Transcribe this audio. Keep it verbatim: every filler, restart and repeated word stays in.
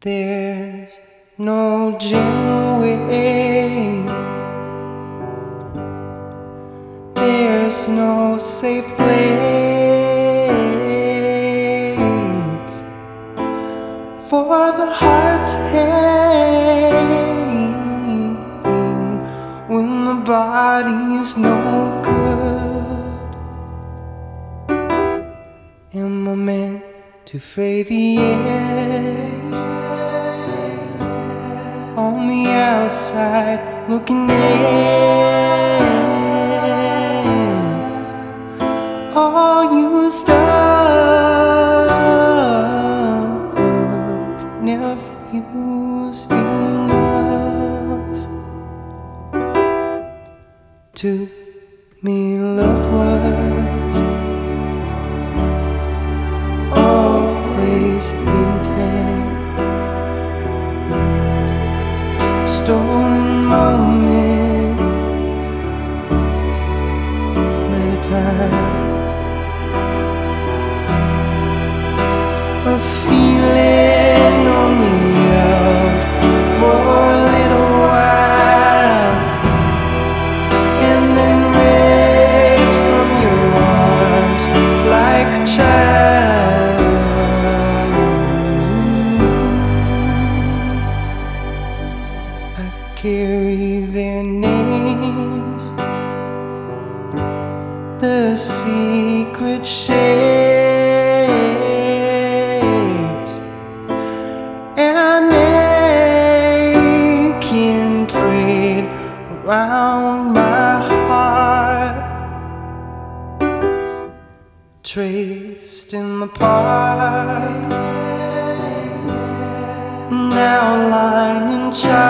There's no gentle way, there's no safe place for the heart to hang when the body's no good. Am I meant to fray the edge on the outside looking in? All used up, never used enough. To me love was always hidden, stolen moment, many times. A feeling only held for a little while, and then ripped from your arms like a child. I carry their names, the secret shapes, and aching prayed around my heart, traced in the park, now lying in charge.